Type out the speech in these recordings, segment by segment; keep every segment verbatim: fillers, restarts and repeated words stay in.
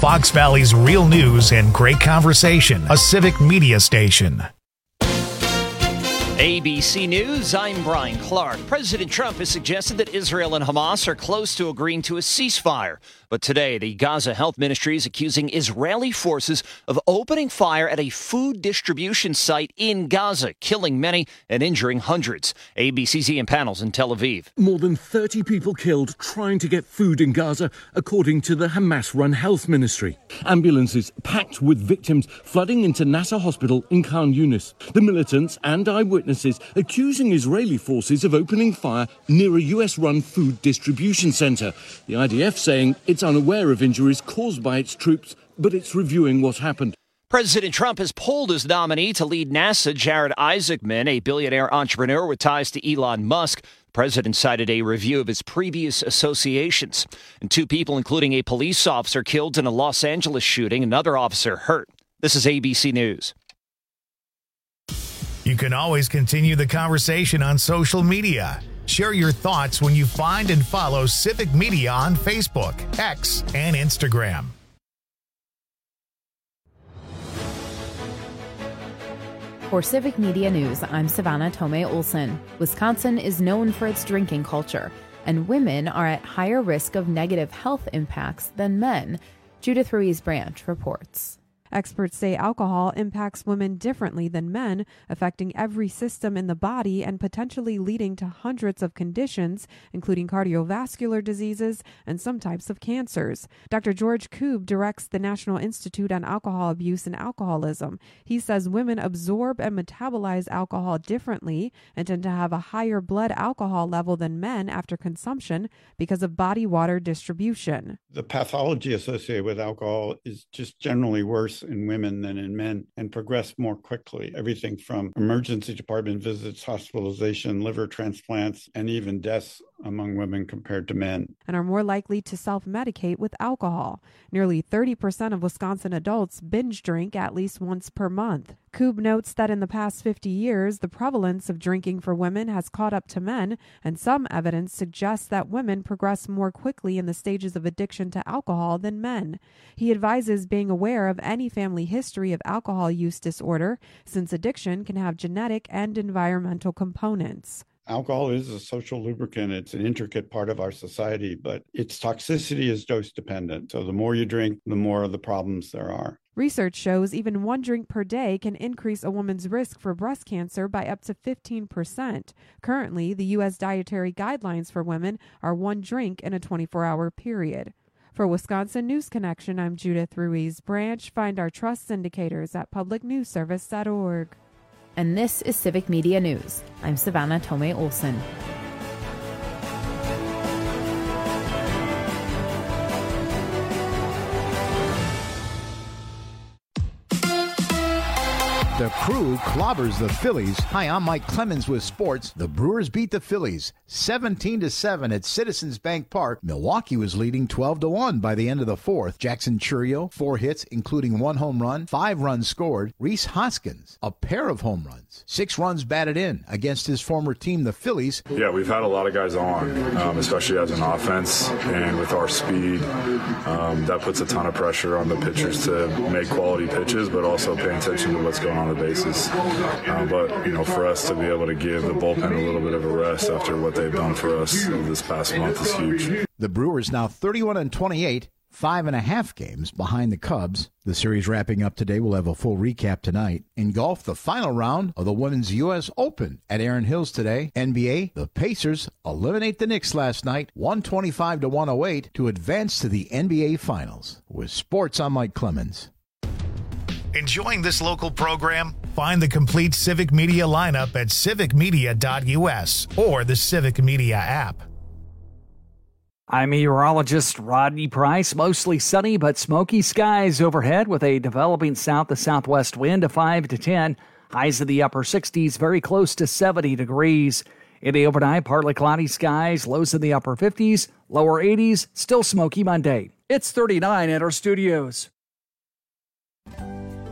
Fox Valley's real news and great conversation, a Civic Media station. A B C News, I'm Brian Clark. President Trump has suggested that Israel and Hamas are close to agreeing to a ceasefire. But today, the Gaza Health Ministry is accusing Israeli forces of opening fire at a food distribution site in Gaza, killing many and injuring hundreds. A B C's Ian Panels in Tel Aviv. More than thirty people killed trying to get food in Gaza, according to the Hamas-run health ministry. Ambulances packed with victims flooding into Nasser Hospital in Khan Yunis. The militants and eyewitnesses accusing Israeli forces of opening fire near a U S-run food distribution center. The I D F saying it's unaware of injuries caused by its troops, but it's reviewing what happened. President Trump has pulled his nominee to lead NASA, Jared Isaacman, a billionaire entrepreneur with ties to Elon Musk. The president cited a review of his previous associations. And two people, including a police officer, killed in a Los Angeles shooting, another officer hurt. This is A B C News. You can always continue the conversation on social media. Share your thoughts when you find and follow Civic Media on Facebook, X, and Instagram. For Civic Media News, I'm Savannah Tomei Olson. Wisconsin is known for its drinking culture, and women are at higher risk of negative health impacts than men. Judith Ruiz-Branch reports. Experts say alcohol impacts women differently than men, affecting every system in the body and potentially leading to hundreds of conditions, including cardiovascular diseases and some types of cancers. Doctor George Koob directs the National Institute on Alcohol Abuse and Alcoholism. He says women absorb and metabolize alcohol differently and tend to have a higher blood alcohol level than men after consumption because of body water distribution. The pathology associated with alcohol is just generally worse in women than in men and progress more quickly. Everything from emergency department visits, hospitalization, liver transplants, and even deaths among women compared to men. And are more likely to self-medicate with alcohol. Nearly thirty percent of Wisconsin adults binge drink at least once per month. Koob notes that in the past fifty years, the prevalence of drinking for women has caught up to men, and some evidence suggests that women progress more quickly in the stages of addiction to alcohol than men. He advises being aware of any family history of alcohol use disorder, since addiction can have genetic and environmental components. Alcohol is a social lubricant. It's an intricate part of our society, but its toxicity is dose dependent. So the more you drink, the more of the problems there are. Research shows even one drink per day can increase a woman's risk for breast cancer by up to fifteen percent. Currently, the U S dietary guidelines for women are one drink in a twenty-four hour period. For Wisconsin News Connection, I'm Judith Ruiz-Branch. Find our trust indicators at public news service dot org. And this is Civic Media News. I'm Savannah Tomei Olson. The Crew clobbers the Phillies. Hi, I'm Mike Clemens with sports. The Brewers beat the Phillies seventeen to seven at Citizens Bank Park. Milwaukee was leading twelve to one by the end of the fourth. Jackson Chourio, four hits, including one home run, five runs scored. Rhys Hoskins, a pair of home runs, six runs batted in against his former team, the Phillies. Yeah, we've had a lot of guys on, um, especially as an offense, and with our speed, um, that puts a ton of pressure on the pitchers to make quality pitches, but also pay attention to what's going on the bases. Uh, but, you know, for us to be able to give the bullpen a little bit of a rest after what they've done for us this past month is huge. The Brewers now thirty-one and twenty-eight, five and a half games behind the Cubs. The series wrapping up today. We'll have a full recap tonight. In golf, the final round of the Women's U S Open at Erin Hills today. N B A, the Pacers eliminate the Knicks last night, one twenty-five to one oh eight, to advance to the N B A Finals. With sports, I'm Mike Clemens. Enjoying this local program? Find the complete Civic Media lineup at civic media dot u s or the Civic Media app. I'm meteorologist Rodney Price. Mostly sunny but smoky skies overhead with a developing south to southwest wind of five to ten. Highs in the upper sixties, very close to seventy degrees. In the overnight, partly cloudy skies, lows in the upper fifties, lower eighties, still smoky Monday. It's thirty-nine at our studios.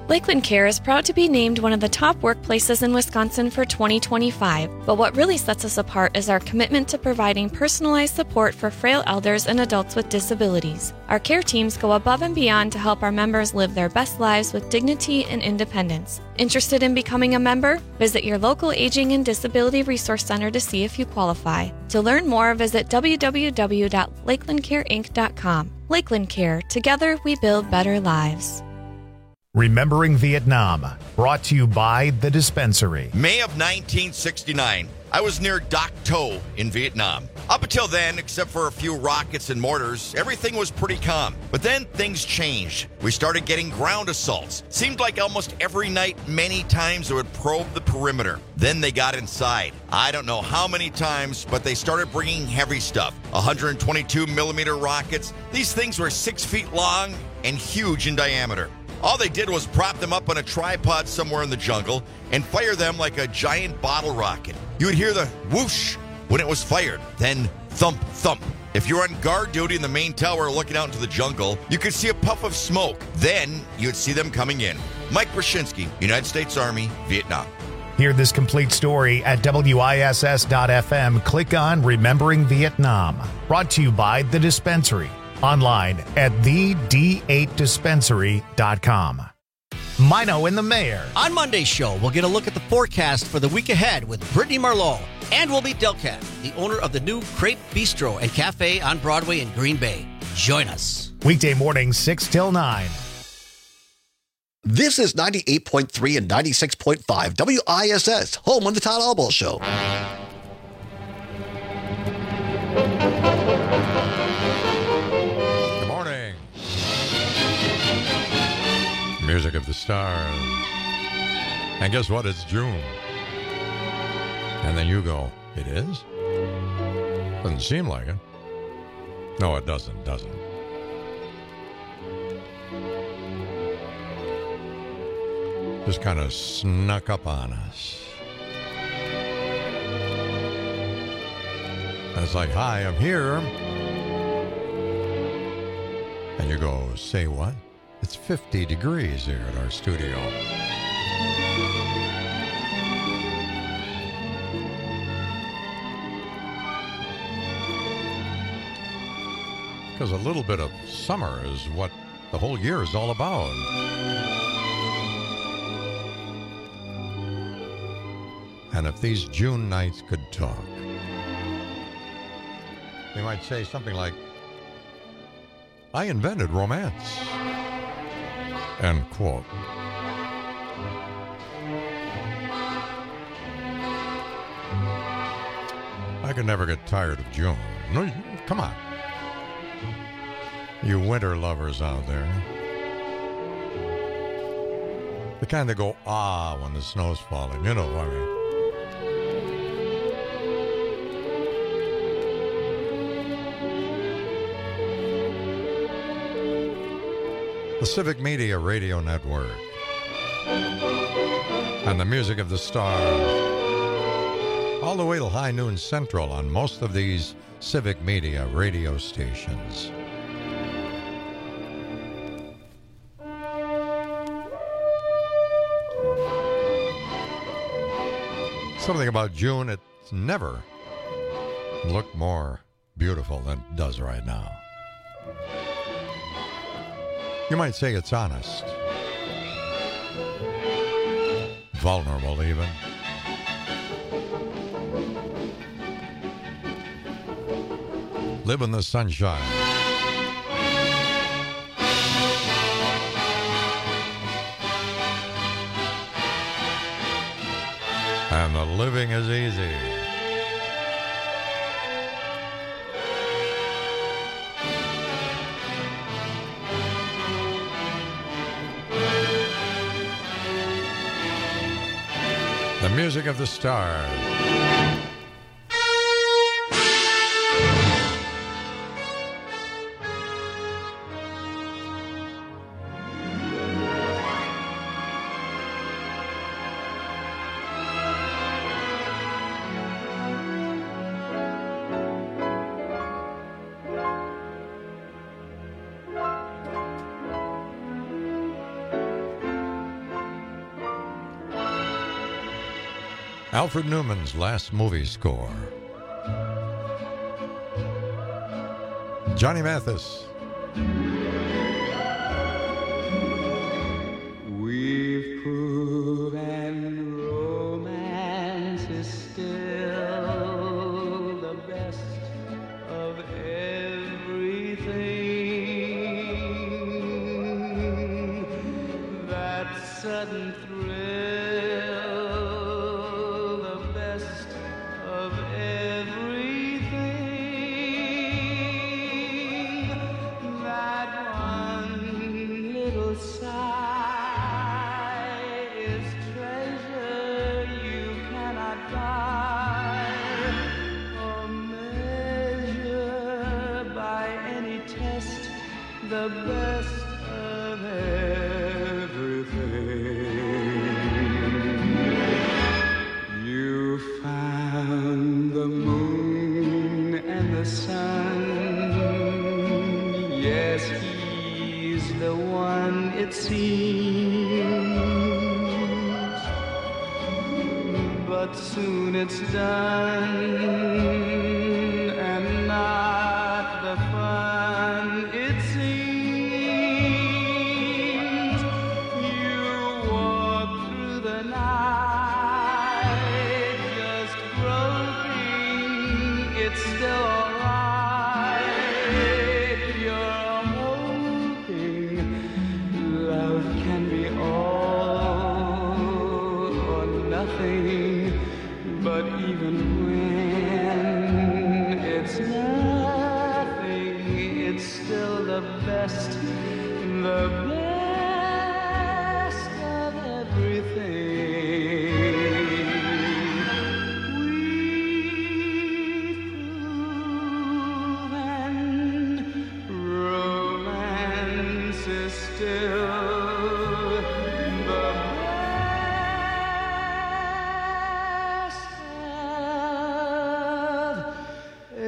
Lakeland Care is proud to be named one of the top workplaces in Wisconsin for twenty twenty-five, but what really sets us apart is our commitment to providing personalized support for frail elders and adults with disabilities. Our care teams go above and beyond to help our members live their best lives with dignity and independence. Interested in becoming a member? Visit your local Aging and Disability Resource Center to see if you qualify. To learn more, visit w w w dot lakeland care inc dot com. Lakeland Care. Together, we build better lives. Remembering Vietnam, brought to you by The Dispensary. May of nineteen sixty-nine, I was near Doc To in Vietnam. Up until then, except for a few rockets and mortars, everything was pretty calm. But then things changed. We started getting ground assaults. Seemed like almost every night, many times, they would probe the perimeter. Then they got inside. I don't know how many times, but they started bringing heavy stuff. one twenty-two millimeter rockets. These things were six feet long and huge in diameter. All they did was prop them up on a tripod somewhere in the jungle and fire them like a giant bottle rocket. You would hear the whoosh when it was fired, then thump, thump. If you're on guard duty in the main tower looking out into the jungle, you could see a puff of smoke. Then you'd see them coming in. Mike Brzezinski, United States Army, Vietnam. Hear this complete story at W I S S dot F M. Click on Remembering Vietnam. Brought to you by The Dispensary. Online at the d eight dispensary dot com. Mino and the Mayor. On Monday's show, we'll get a look at the forecast for the week ahead with Brittany Marlowe. And we'll meet Delcat, the owner of the new Crepe Bistro and Cafe on Broadway in Green Bay. Join us. Weekday mornings, six till nine. This is ninety-eight point three and ninety-six point five W I S S, home of the Todd Albaugh Show. Music of the stars. And guess what? It's June. And then you go, it is? Doesn't seem like it. No, it doesn't, does it? Just kind of snuck up on us. And it's like, hi, I'm here. And you go, say what? It's fifty degrees here at our studio. Because a little bit of summer is what the whole year is all about. And if these June nights could talk, they might say something like, I invented romance. End quote. I could never get tired of June. No, come on. You winter lovers out there. The kind that go, ah, when the snow's falling. You know, I mean. The Civic Media Radio Network and the music of the stars, all the way till high noon central on most of these Civic Media radio stations. Something about June, it's never looked more beautiful than it does right now. You might say it's honest, vulnerable even. Live in the sunshine. And the living is easy. The music of the stars. Alfred Newman's last movie score. Johnny Mathis. We've proven romance is still the best of everything. That sudden thrill, the best of everything. That one little sigh is treasure you cannot buy or measure by any test. The best of everything. You found the moon and the sun. Yes, he's the one, it seems. But soon it's done, and not the fun it seems. You walk through the night, just groping, it's still alright. You're hoping love can be all or nothing, but even when it's nothing, it's still the best, the best of everything. We've proven romance is still the best of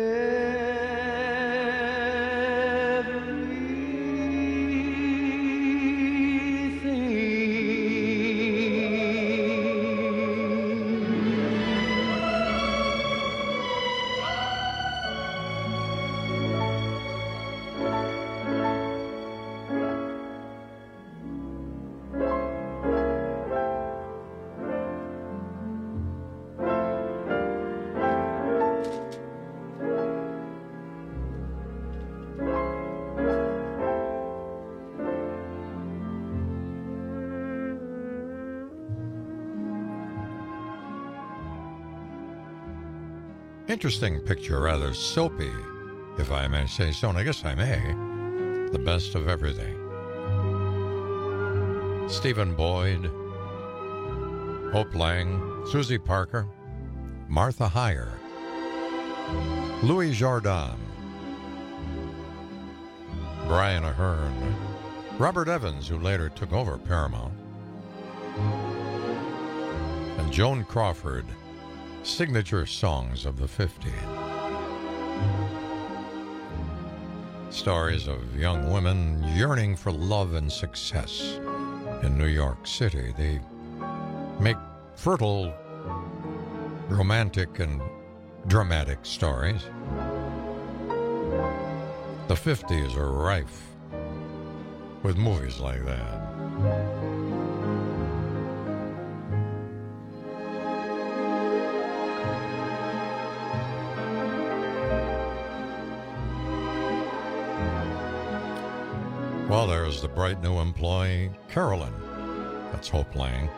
Interesting picture, rather soapy, if I may say so, and I guess I may. The best of everything. Stephen Boyd, Hope Lang, Susie Parker, Martha Heyer, Louis Jordan, Brian Ahern, Robert Evans, who later took over Paramount, and Joan Crawford, signature songs of the fifties. Stories of young women yearning for love and success in New York City. They make fertile, romantic, and dramatic stories. The fifties are rife with movies like that. Well, there's the bright new employee, Carolyn. That's Hope Lang.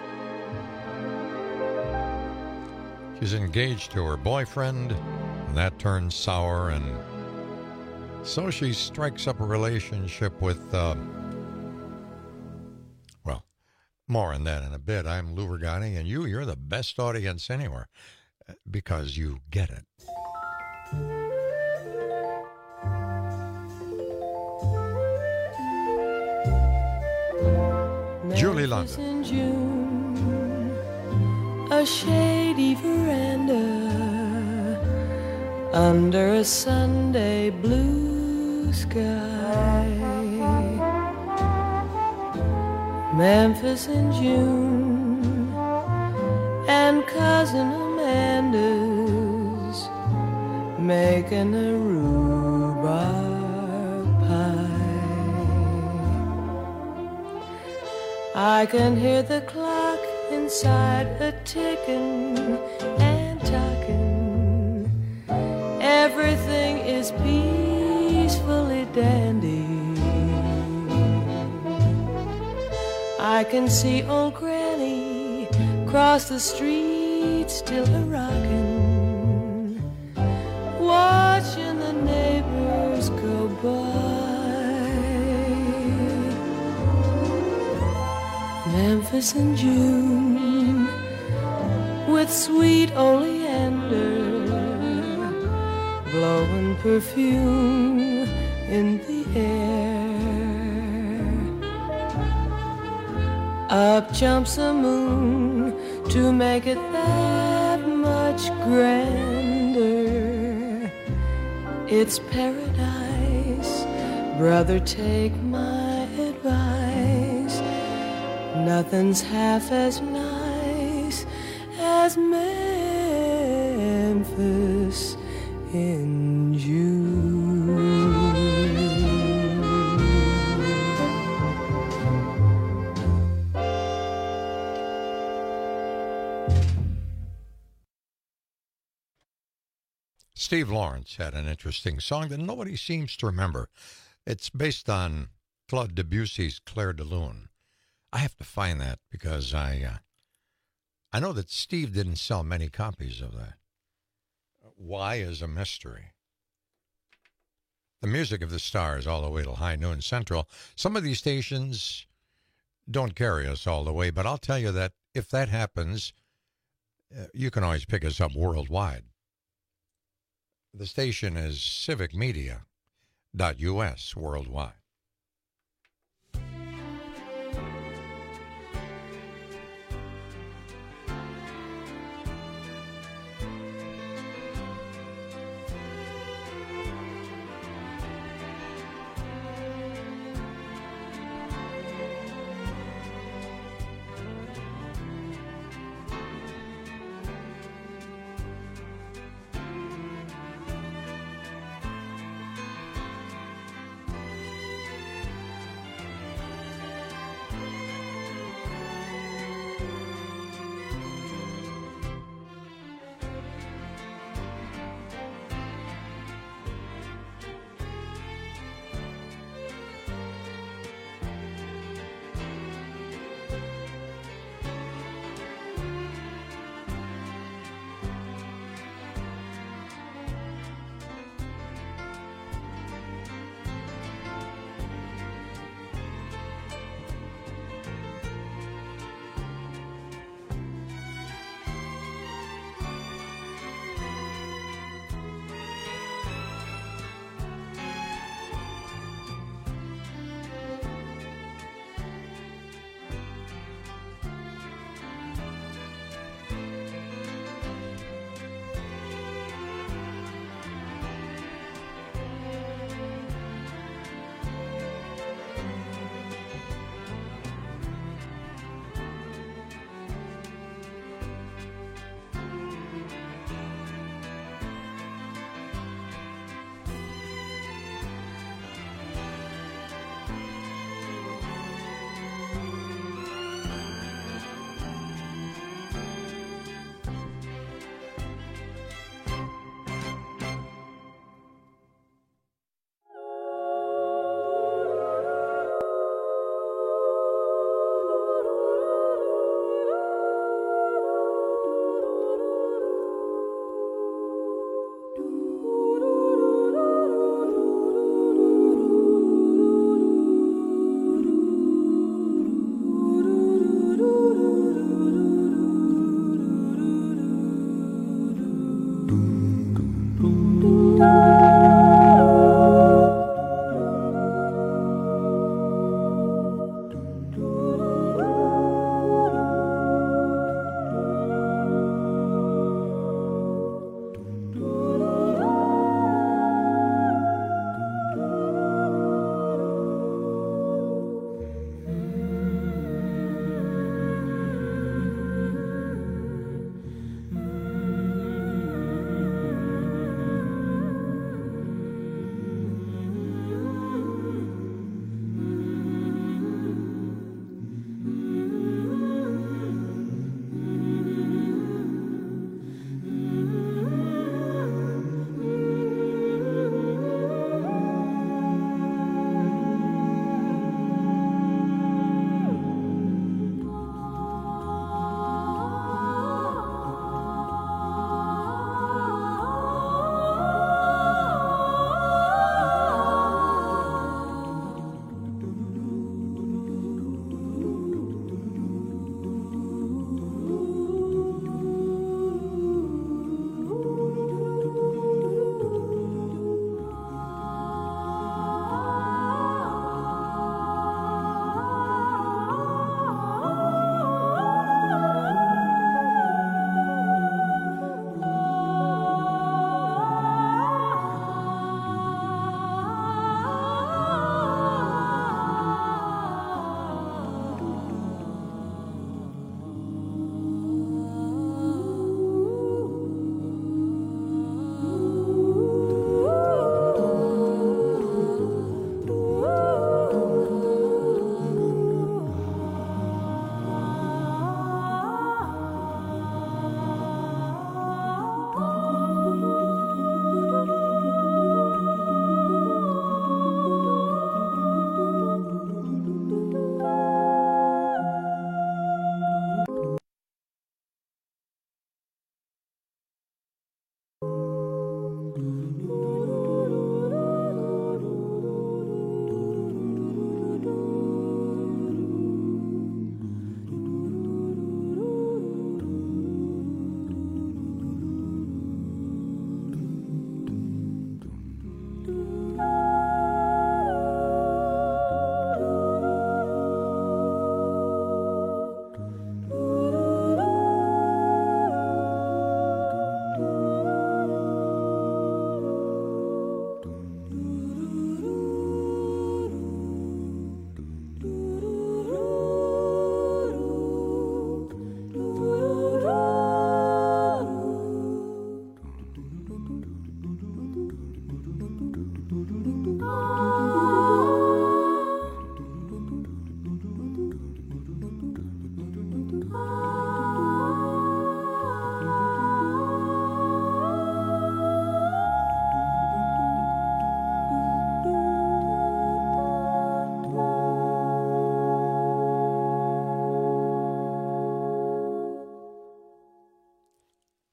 She's engaged to her boyfriend, and that turns sour, and so she strikes up a relationship with, uh, well, more on that in a bit. I'm Lou Vergani, and you, you're the best audience anywhere, because you get it. Julie London. In June, a shady veranda under a Sunday blue sky. Memphis in June, and Cousin Amanda's making a rhubarb pie. I can hear the clock inside a ticking and talking. Everything is peacefully dandy. I can see old Granny cross the street still a-rockin', watching the neighbors go by. Memphis in June with sweet oleander blowing perfume in the air. Up jumps the moon to make it that much grander. It's paradise, brother, take my advice. Nothing's half as nice as Memphis in June. Steve Lawrence had an interesting song that nobody seems to remember. It's based on Claude Debussy's Clair de Lune. I have to find that because I uh, I know that Steve didn't sell many copies of that. Why is a mystery. The music of the stars all the way till high noon central. Some of these stations don't carry us all the way, but I'll tell you that if that happens, uh, you can always pick us up worldwide. The station is civic media dot U S worldwide.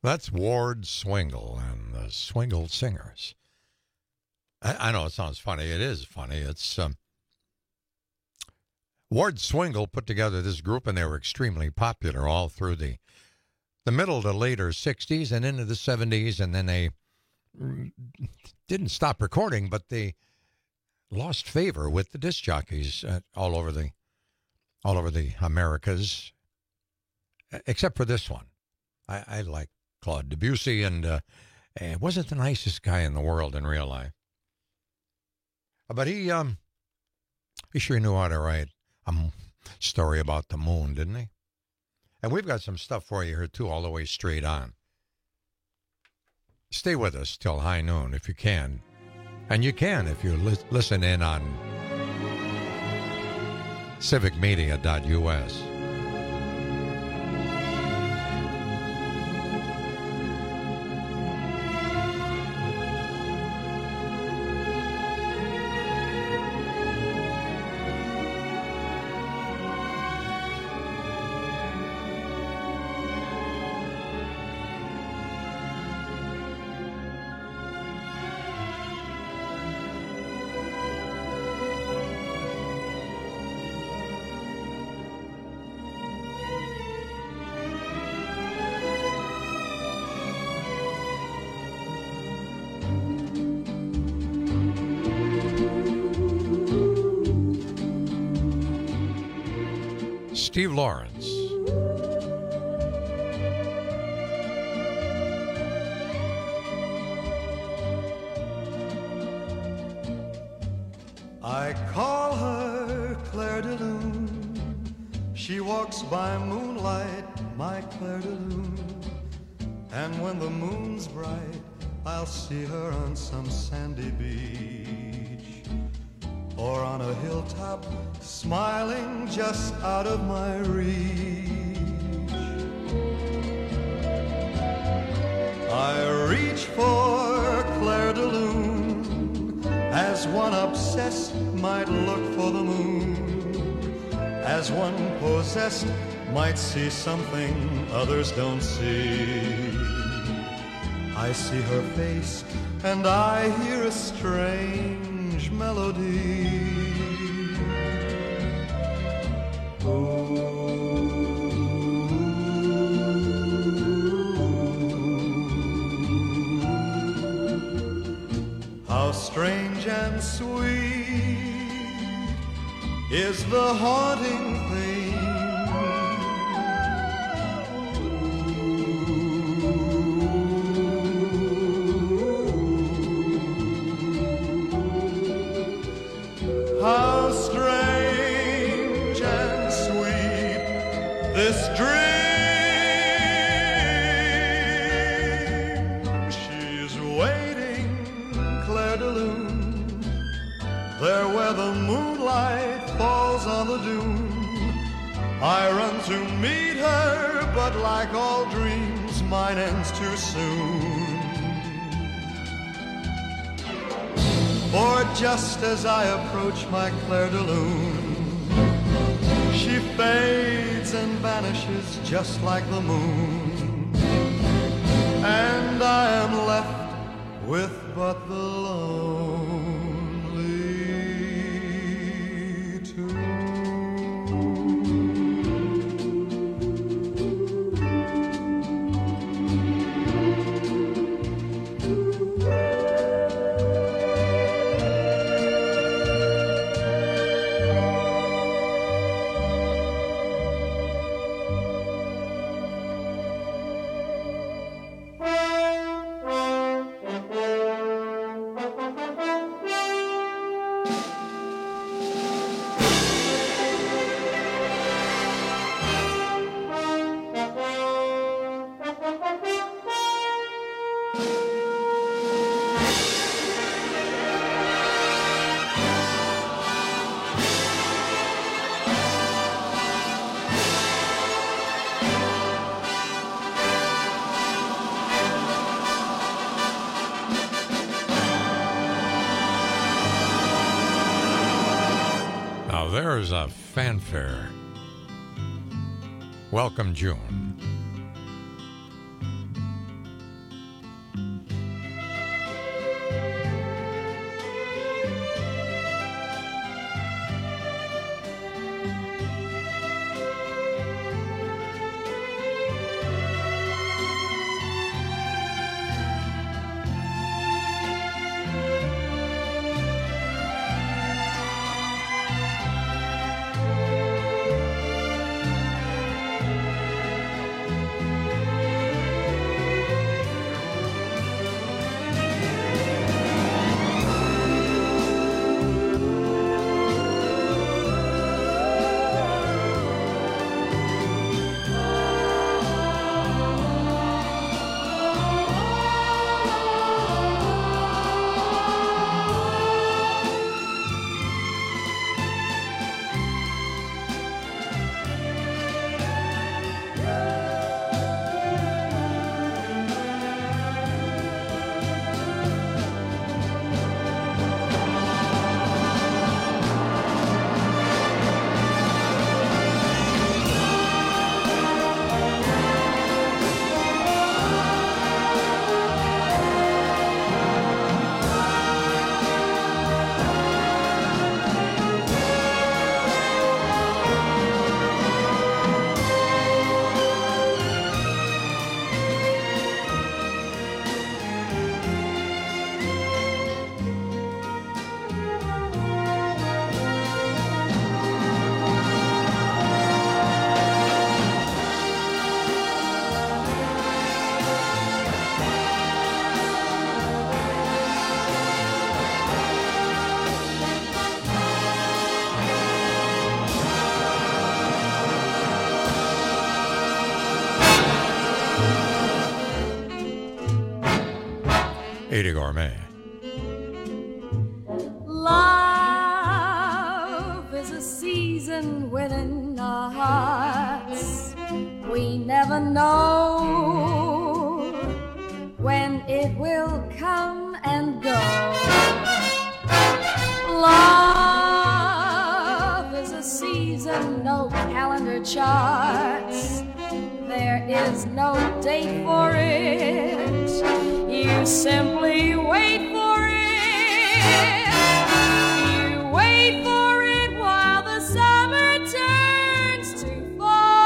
That's Ward Swingle and the Swingle Singers. I, I know it sounds funny. It is funny. It's um, Ward Swingle put together this group, and they were extremely popular all through the the middle to later sixties and into the seventies, and then they didn't stop recording, but they lost favor with the disc jockeys uh, all over the all over the Americas, except for this one. I, I like Claude Debussy, and uh, he wasn't the nicest guy in the world in real life, but he um he sure knew how to write a story about the moon, didn't he? And we've got some stuff for you here, too, all the way straight on. Stay with us till high noon if you can. And you can if you li- listen in on civic media dot U S. Steve Lawrence. I call her Claire de Lune. She walks by moonlight, my Claire de Lune. And when the moon's bright, I'll see her on some sandy beach, or on a hilltop, smiling just out of my reach. I reach for Claire de Lune, as one obsessed might look for the moon, as one possessed might see something others don't see. I see her face and I hear a strange melody. How strange and sweet is the haunting thing. How strange and sweet this dream. She's waiting, Claire de Lune, there where the moonlight falls on the dune. I run to meet her, but like all dreams, mine ends too soon. For just as I approach my Claire de Lune, she fades and vanishes just like the moon, and I am left with but the lonely tune. There's a fanfare. Welcome, June. Eddie Gourmet. Love is a season within our hearts. We never know when it will come and go. Love is a season, no calendar charts. There is no date for it. You simply wait for it. You wait for it while the summer turns to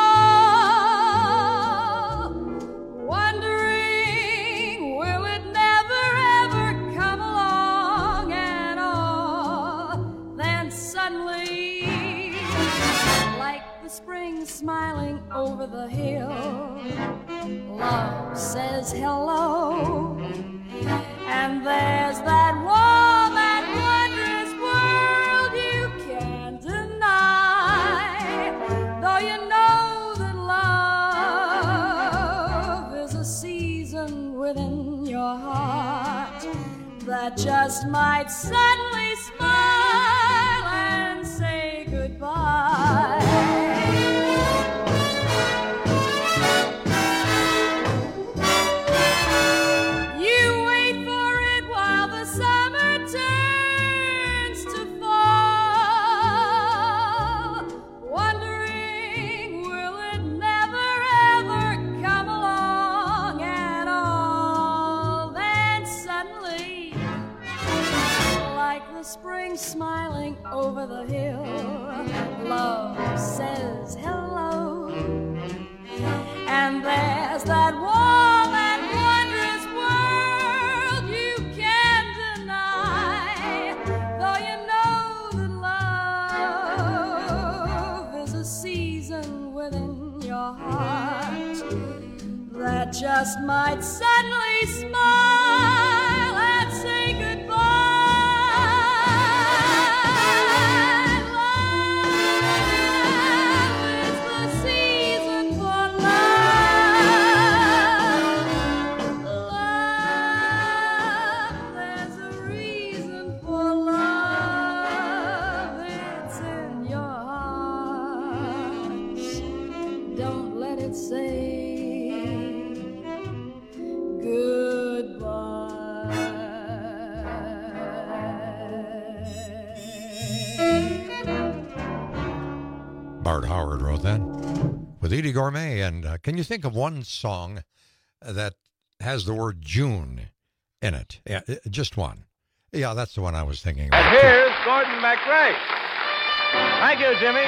fall. Wondering, will it never ever come along at all? Then suddenly, like the spring smiling over the hill, love says hello. And there's that warm and wondrous world you can't deny. Though you know that love is a season within your heart that just might suddenly smile and say goodbye. Smiling over the hill, love says hello. And there's that warm and wondrous world you can't deny. Though you know that love is a season within your heart that just might suddenly smile and say goodbye. Bart Howard wrote that with Eddie Gourmet. And uh, can you think of one song that has the word June in it? Yeah, just one. Yeah, that's the one I was thinking about. And here's Gordon MacRae. Thank you, Jimmy.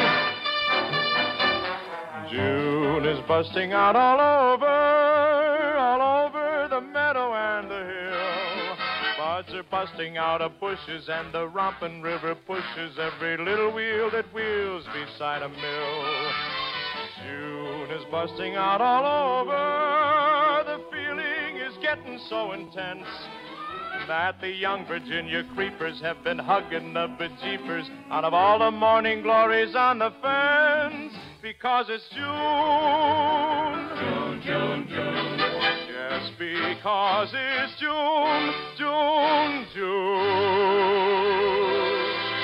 June is busting out all over, all over the meadow and the hill. Buds are busting out of bushes and the romping river pushes every little wheel that wheels beside a mill. June is busting out all over. The feeling is getting so intense that the young Virginia creepers have been hugging the bejeepers out of all the morning glories on the fence. Because it's June. June, June, June. Just because it's June, June, June.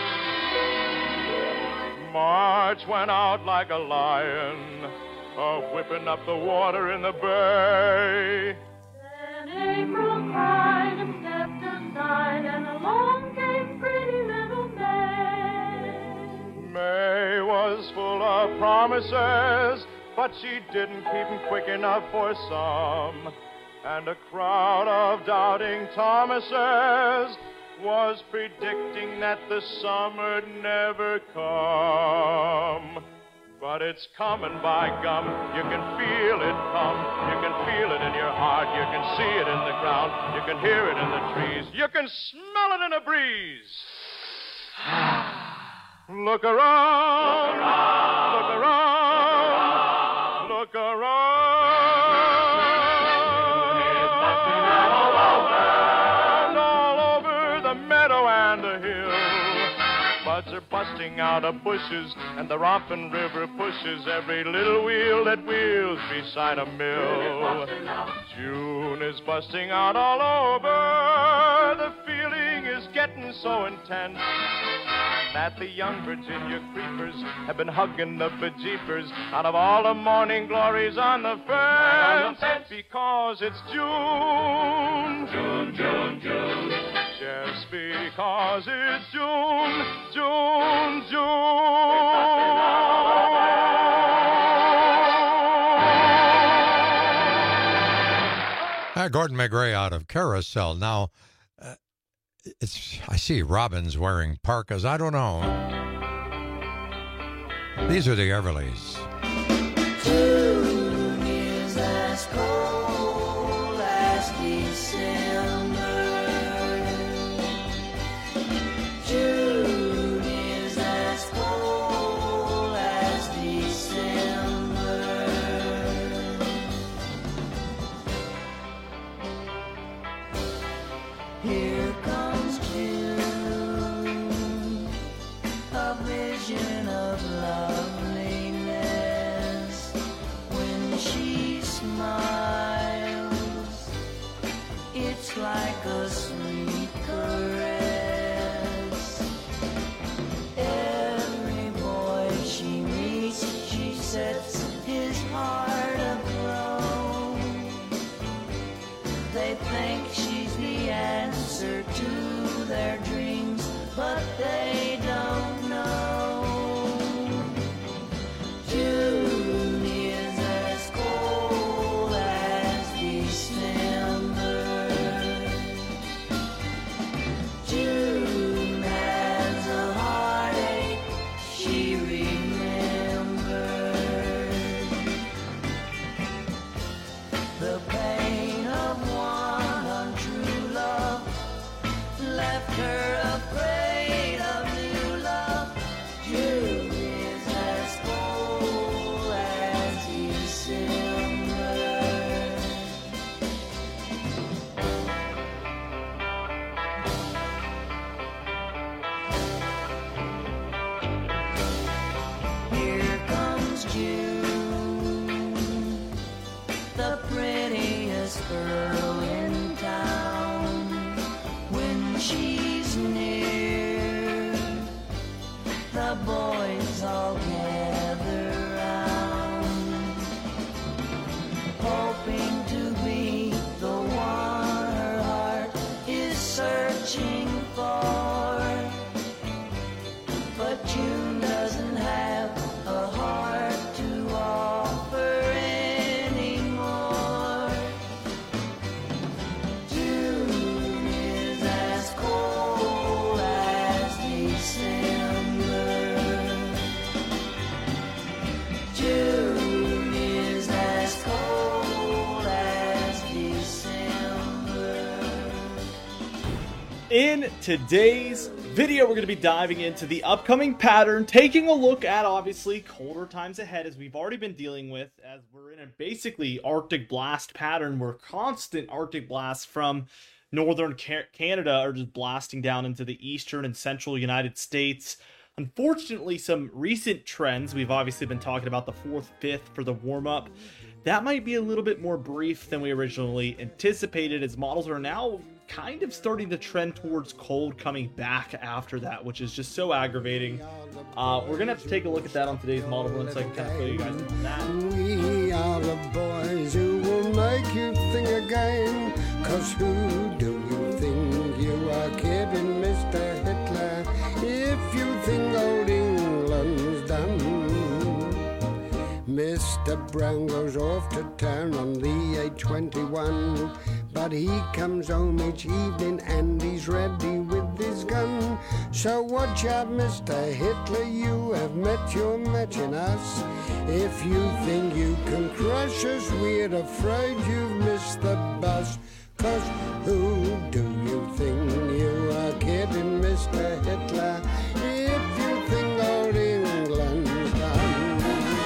March went out like a lion, uh, whipping up the water in the bay. Then April cried and stepped aside, and along came pretty little May. May was full of promises, but she didn't keep 'em quick enough for some. And a crowd of doubting Thomases was predicting that the summer'd never come. But it's coming, by gum, you can feel it come. You can feel it in your heart, you can see it in the ground, you can hear it in the trees, you can smell it in a breeze. Look around, look around, look around, look around. It's busting out all over, and all over the meadow and the hill. Buds are busting out out of bushes, and the romping river pushes every little wheel that wheels beside a mill. June is busting out all over. The feeling is getting so intense that the young Virginia creepers have been hugging the bejeepers out of all the morning glories on the fence. Because it's June, June, June, June. Just because it's June, June, June. Uh, Gordon McRae out of Carousel. Now, uh, it's I see Robin's wearing parkas. I don't know. These are the Everlys. June is as cold as December. June is as cold as December. Here comes June, a vision of loveliness. When she smiles, it's like a sweet caress. Every boy she meets, she sets his heart aglow. They think she's the answer to their dreams, but they don't know. June is as cold as December. June has a heartache she remembers. The pain of one untrue love left her afraid of new love. June is as cold as December. Here comes June, the prettiest girl in town. When she's near, the boys all gather round, hoping to be the one her heart is searching for. But June doesn't have a heart to offer anymore. June is as cold as December. June is as cold as December. In today's video, we're going to be diving into the upcoming pattern, taking a look at obviously colder times ahead, as we've already been dealing with, as we're in a basically Arctic blast pattern where constant Arctic blasts from northern Ca- Canada are just blasting down into the eastern and central United States. Unfortunately, some recent trends, we've obviously been talking about the fourth, fifth for the warm-up. That might be a little bit more brief than we originally anticipated, as models are now kind of starting to trend towards cold coming back after that, which is just so aggravating. Uh, we're going to have to take a look at that on today's model run, so I can kind of fill you guys into that. We are the boys who will make you think again. Cause who do you think you are kidding, Mister Hitler? If you think old England's done. Mister Brown goes off to town on the A twenty-one, but he comes home each evening and he's ready with his gun. So watch out, Mister Hitler, you have met your match in us. If you think you can crush us, we're afraid you've missed the bus. Cause who do you think you are kidding, Mister Hitler? If you think old England's done.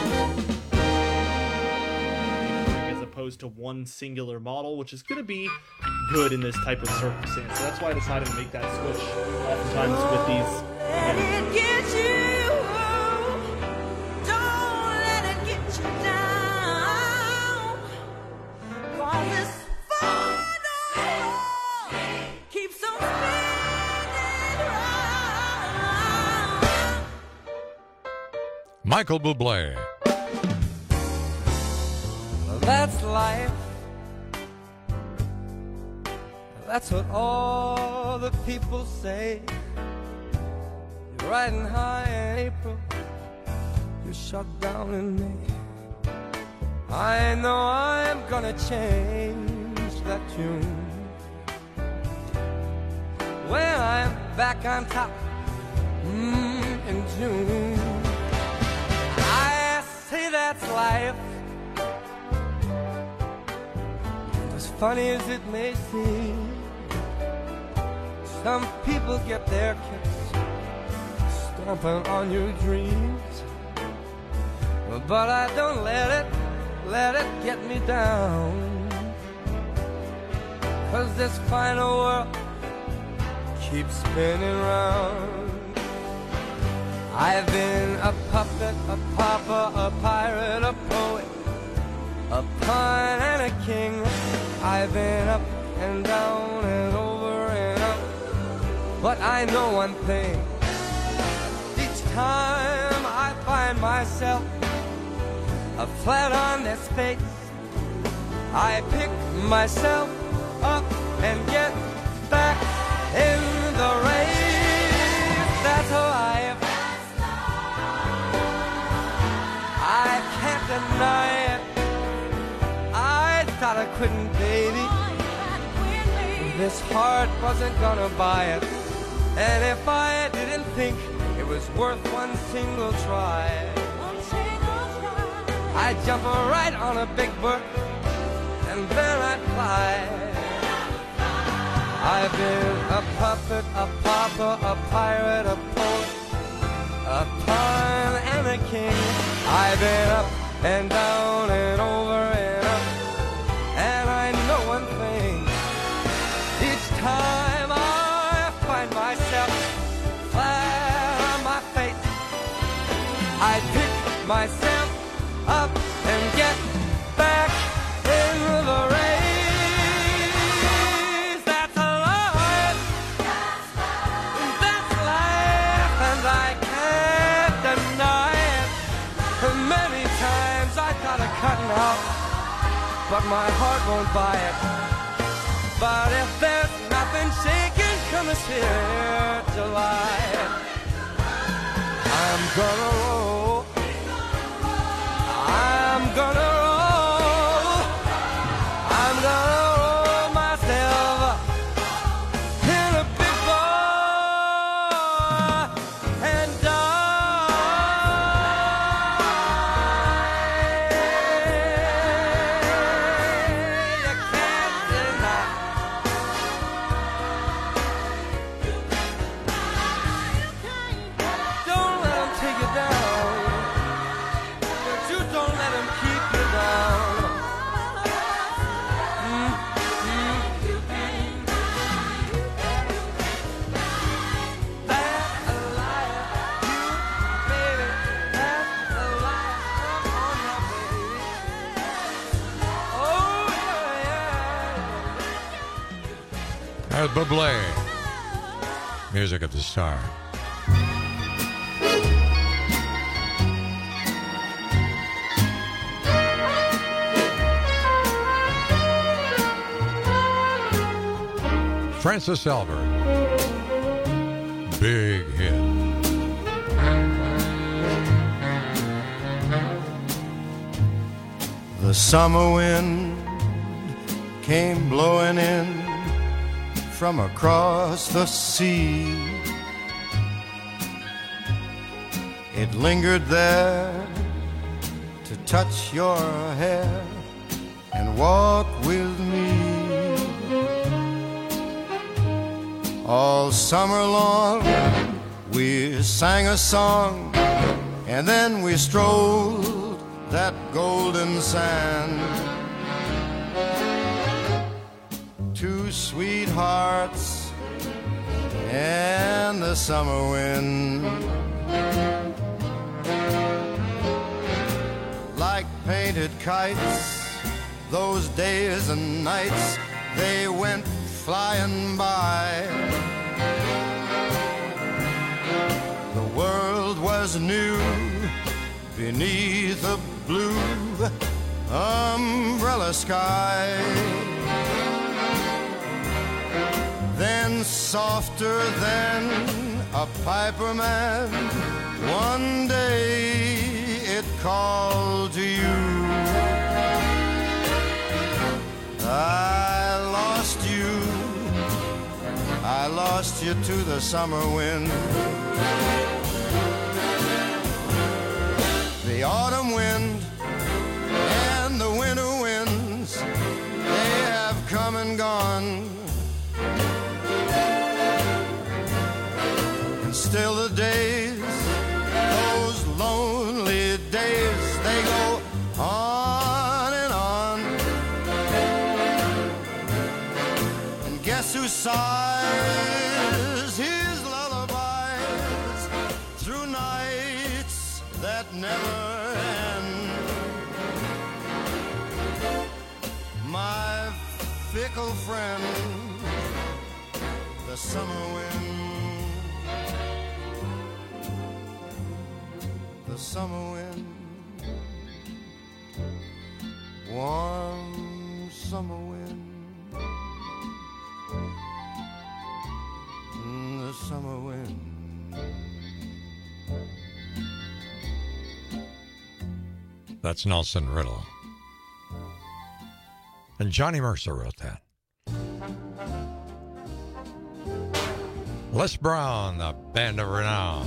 As opposed to one singular model, which is going to be good in this type of circumstance. So that's why I decided to make that switch oftentimes with these. Let it get you Michael Bublé. That's life. That's what all the people say. You're riding high in April, you're shut down in May. I know I'm gonna change that tune when I'm back on top mm, in June. I say that's life. As funny as it may seem, some people get their kicks stomping on your dreams. But I don't let it, let it get me down. 'Cause this final world keeps spinning round. I've been a puppet, a pauper, a pirate, a poet, a pawn and a king. I've been up and down and over and up. But I know one thing. Each time I find myself a flat on this face, I pick myself up and get back in the race. That's life. I can't deny it. I thought I couldn't, baby. This heart wasn't gonna buy it. And if I didn't think it was worth one single try, I'd jump right on a big bird and then I'd fly. I've been a puppet, a pauper, a pirate, a poet, a pawn and a king. I've been up and down and over and up. And I know one thing. Each time I find myself flat on my face, I pick myself up and get back in the race. That's life. That's life, and I can't deny it. Many times I thought of cutting out, but my heart won't buy it. But if there's nothing shaking come this here July, I'm gonna roll. I'm gonna roll. I'm gonna roll myself in a big ball and Bublé. Music of the Star. Francis Albert. Big hit. The summer wind came blowing in from across the sea. It lingered there to touch your hair and walk with me. All summer long we sang a song, and then we strolled that golden sand. Two sweethearts and the summer wind, like painted kites, those days and nights, they went flying by. The world was new beneath a blue umbrella sky. Then softer than a piper man, one day it called to you. I lost you, I lost you to the summer wind. The autumn wind and the winter winds, they have come and gone. And still the days, those lonely days, they go on and on. And guess who sighs his lullabies through nights that never end? My fickle friend, the summer wind. The summer wind, warm summer wind, the summer wind. That's Nelson Riddle. And Johnny Mercer wrote that. Les Brown, the Band of Renown.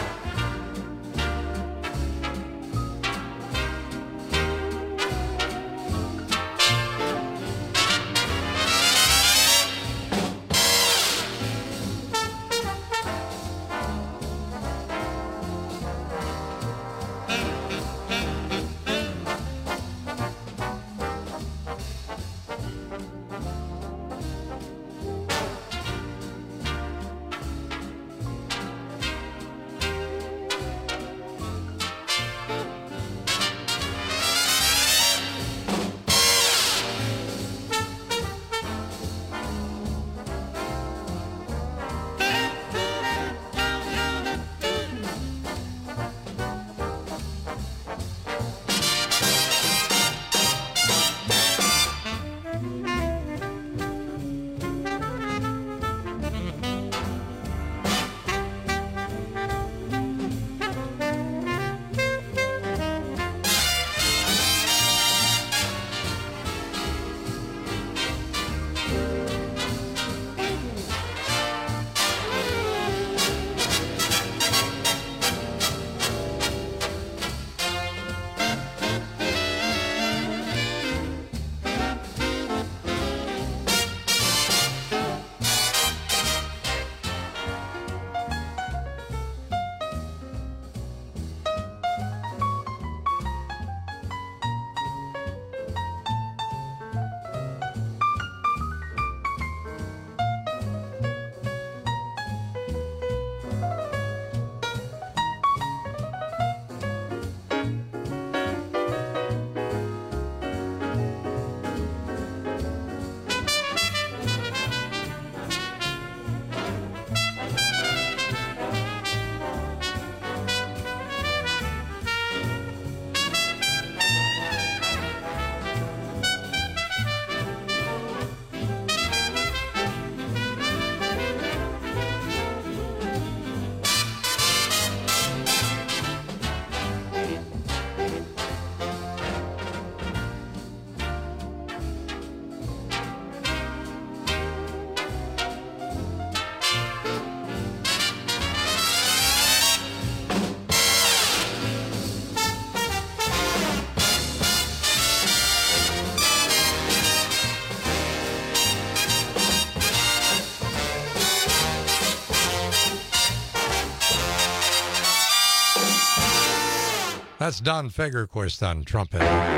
That's Don Fagerquist on trumpet.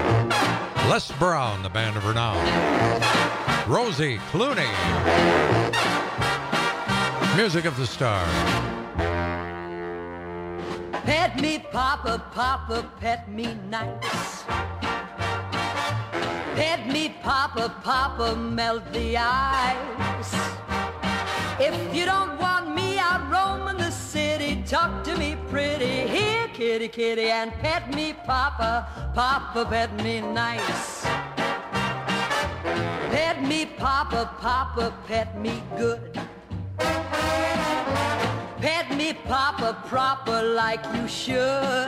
Les Brown, the Band of Renown. Rosie Clooney. Music of the Stars. Pet me, Papa, Papa, pet me nice. Pet me, Papa, Papa, melt the ice. If you don't want me out roaming the city, talk to me pretty. Here kitty, kitty, and pet me, Papa. Papa, pet me nice. Pet me, Papa, Papa, pet me good. Pet me, Papa, proper like you should.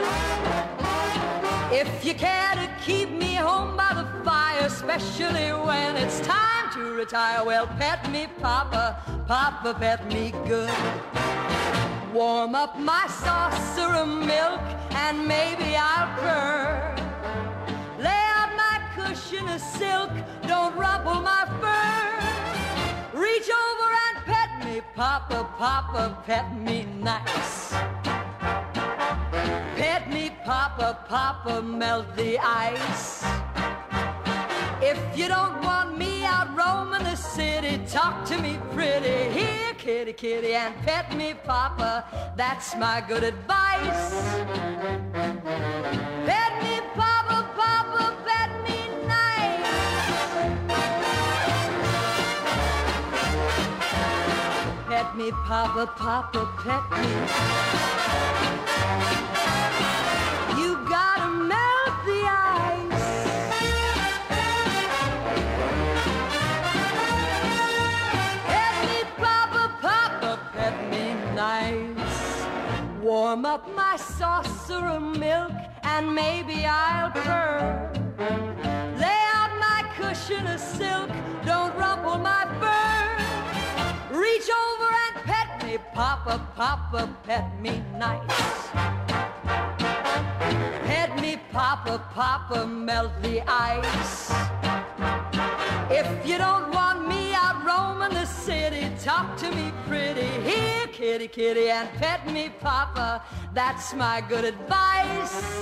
If you care to keep me home by the fire, especially when it's time to retire, well, pet me, Papa, Papa, pet me good. Warm up my saucer of milk and maybe I'll purr. Lay out my cushion of silk, don't ruffle my fur. Reach over and pet me, Papa, Papa, pet me nice. Pet me, Papa, Papa, melt the ice. If you don't want me out roaming the city, talk to me pretty. Here, kitty, kitty, and pet me, Papa. That's my good advice. Pet me, Papa, Papa, pet me nice. Pet me, Papa, Papa, pet me. You gotta melt the ice. Pet me, Papa, Papa, pet me nice. Warm up my saucer of milk and maybe I'll purr. Lay out my cushion of silk, don't rumple my fur. Reach over and pet me, Papa, Papa, pet me nice. Pet me, Papa, Papa, melt the ice. If you don't want me out roaming the city, talk to me pretty. Here, kitty, kitty, and pet me, Papa. That's my good advice.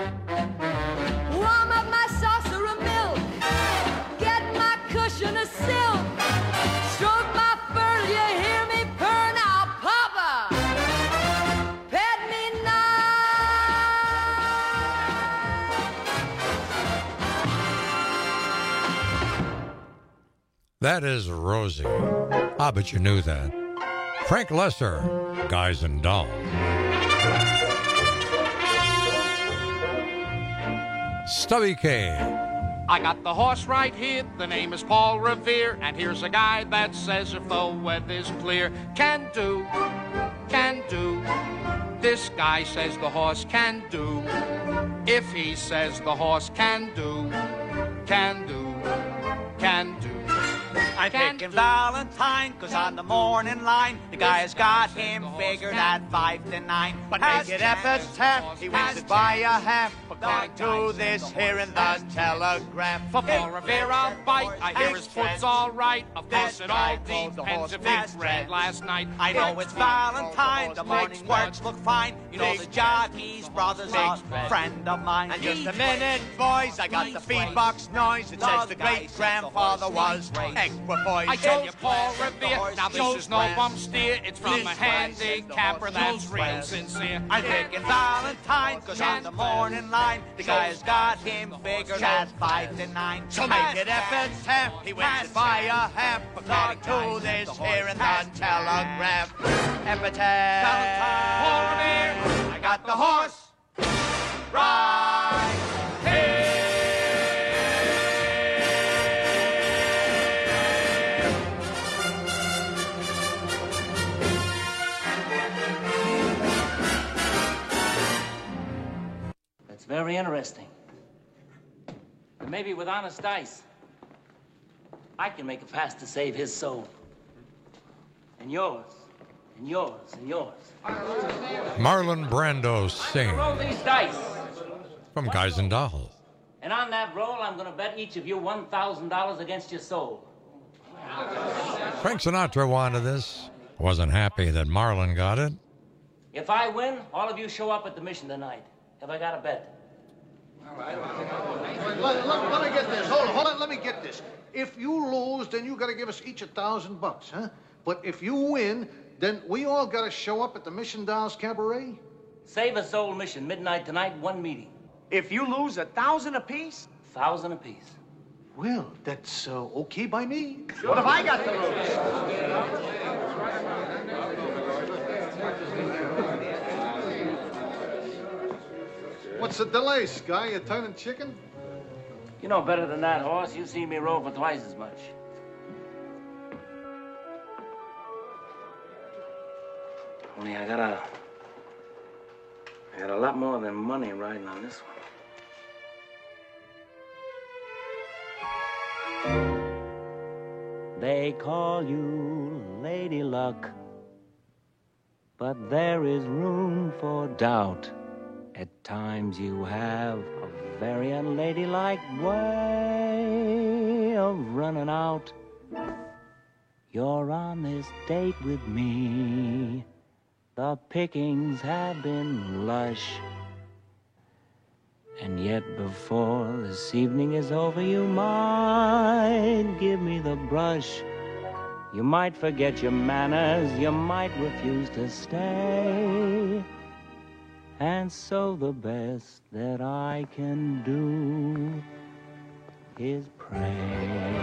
Warm up my saucer of milk. Get my cushion of silk. Stroke my fur, you hear me purr now, Papa. Pet me nice. That is Rosie. Ah, but you knew that. Frank Lesser, Guys and Dolls. Stubby K. I got the horse right here, the name is Paul Revere, and here's a guy that says if the weather's clear, can do, can do. This guy says the horse can do. If he says the horse can do, can do, can do. I'm picking Valentine, cause on the morning line, the guy's got him figured at five to nine. But make it F S half, he wins it by a half, according to this here in the Telegraph. For Paul Revere, I'll bite, I hear his foot's all right. Of course it all depends if he ran last night. I know it's Valentine, the morning works look fine. You know the jockey's brother's a friend of mine. And just a minute, boys, I got the feedbox noise. It says the great-grandfather was equipoised. I told you, Paul Revere, now this is no bum steer. It's from a handicapper that's real sincere. I'm picking Valentine, cause on the morning line, the guy's got him figured at five to nine. So make it F S half, he wins it by a half, according to this here in the Telegraph. Epitaph. Paul Revere, I got the horse right here. It's very interesting. But maybe with honest dice, I can make a pass to save his soul. And yours, and yours, and yours. Marlon Brando singing Roll these dice. from Guys and Dolls. And on that roll, I'm going to bet each of you one thousand dollars against your soul. Frank Sinatra wanted this. Wasn't happy that Marlon got it. If I win, all of you show up at the mission tonight. Have I got a bet? Let, let, let me get this. Hold on, hold on. Let me get this. If you lose, then you got to give us each a thousand bucks, huh? But if you win, then we all got to show up at the Mission Dolls Cabaret. Save a soul mission, midnight tonight, one meeting. If you lose, a thousand apiece? Thousand apiece. Well, that's uh, okay by me. What have I got to lose? What's the delay, Sky? You turning chicken? You know better than that, horse. You've seen me roll for twice as much. Only I got a... I got a lot more than money riding on this one. They call you Lady Luck, but there is room for doubt. At times you have a very unladylike way of running out. You're on this date with me. The pickings have been lush. And yet before this evening is over, you might give me the brush. You might forget your manners, you might refuse to stay. And so the best that I can do is pray.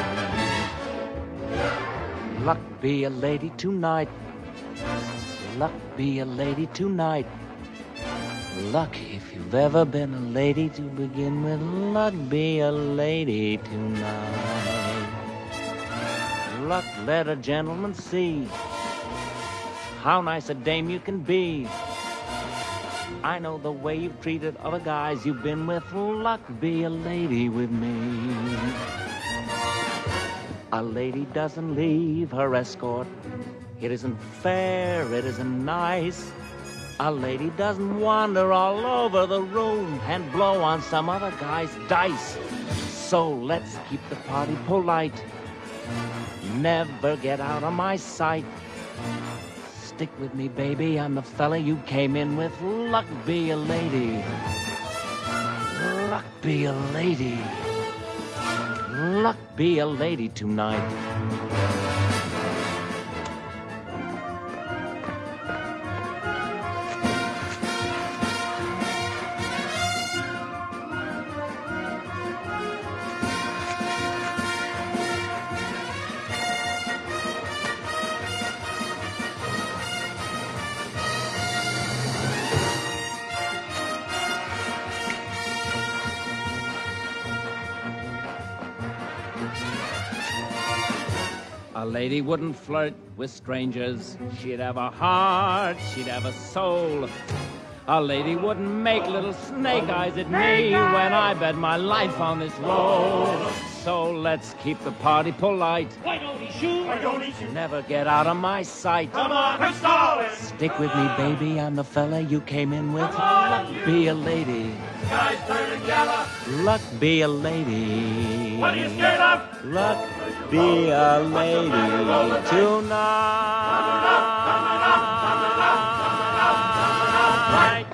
Luck be a lady tonight. Luck be a lady tonight. Luck, if you've ever been a lady to begin with, luck be a lady tonight. Luck, let a gentleman see how nice a dame you can be. I know the way you've treated other guys you've been with. Luck, be a lady with me. A lady doesn't leave her escort. It isn't fair, it isn't nice. A lady doesn't wander all over the room and blow on some other guy's dice. So let's keep the party polite. Never get out of my sight. Stick with me, baby, I'm the fella you came in with. Luck be a lady. Luck be a lady. Luck be a lady tonight. A lady wouldn't flirt with strangers. She'd have a heart, she'd have a soul. A lady wouldn't make little snake eyes at me when I bet my life on this roll. So let's keep the party polite. Why don't he shoot? Why don't he shoot? Never get out of my sight. Come on, quit stalling. Stick with me, baby, I'm the fella you came in with. Luck be a lady. Sky's turning yellow. Luck be a lady. What are you scared of? Luck be a lady tonight.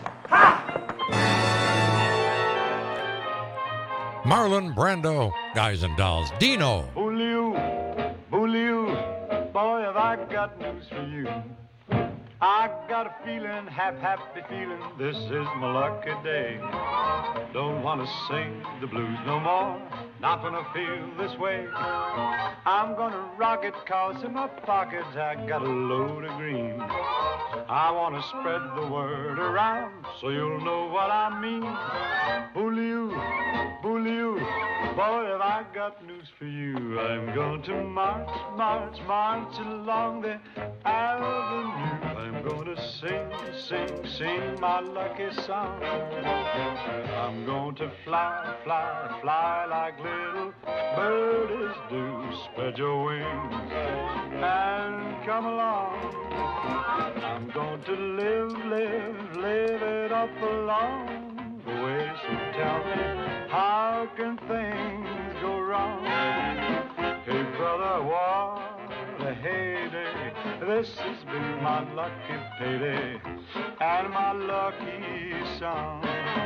Marlon Brando, Guys and Dolls. Dino. Bully-oo, bully-oo, boy, have I got news for you. I got a feeling, half happy feeling, this is my lucky day. Don't want to sing the blues no more, not gonna feel this way. I'm gonna rock it, cause in my pockets I got a load of green. I wanna spread the word around so you'll know what I mean. Bully-oo, bully-oo, boy, have I got news for you. I'm going to march, march, march along the avenue. I'm gonna sing, sing, sing my lucky song. I'm going to fly, fly, fly like little birdies do. Spread your wings and come along. I'm going to live, live, live it up along the way. So tell me, how can things go wrong? Hey brother, what a heyday. This has been my lucky payday and my lucky song.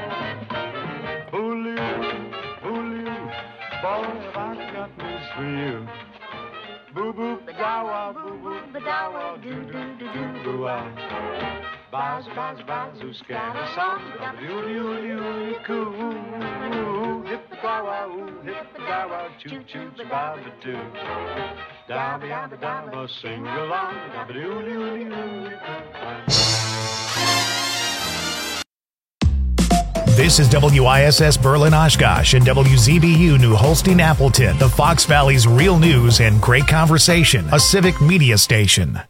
Bully-oo, bully-oo, boy, have I got news for you. Boo-boo, ba-dawa, boo-boo, ba-dawa, do-do-do-do-do-ah. Baz, baz, baz, who scatter song, ba-doo-doo-doo-doo-coo. Hip-da-dawa, ooh, hip-da-dawa, choo-choo, ba-ba-doo. Da-ba-da-ba-da-ba, sing along, ba-doo-doo-doo-doo-coo. This is W I S S Berlin Oshkosh and W Z B U New Holstein Appleton, the Fox Valley's real news and great conversation, a civic media station.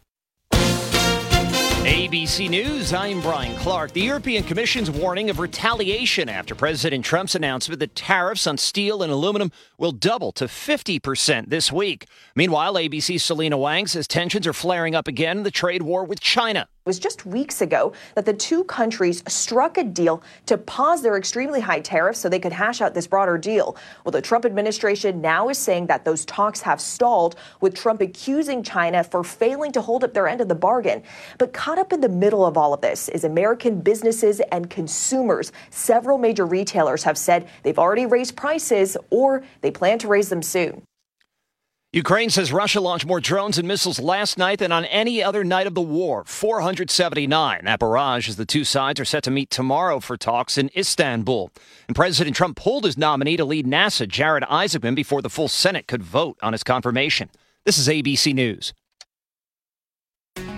A B C News, I'm Brian Clark. The European Commission's warning of retaliation after President Trump's announcement that tariffs on steel and aluminum will double to fifty percent this week. Meanwhile, A B C's Selena Wang says tensions are flaring up again in the trade war with China. It was just weeks ago that the two countries struck a deal to pause their extremely high tariffs so they could hash out this broader deal. Well, the Trump administration now is saying that those talks have stalled, with Trump accusing China for failing to hold up their end of the bargain. But caught up in the middle of all of this is American businesses and consumers. Several major retailers have said they've already raised prices or they plan to raise them soon. Ukraine says Russia launched more drones and missiles last night than on any other night of the war, four hundred seventy-nine. That barrage as the two sides are set to meet tomorrow for talks in Istanbul. And President Trump pulled his nominee to lead NASA, Jared Isaacman, before the full Senate could vote on his confirmation. This is A B C News.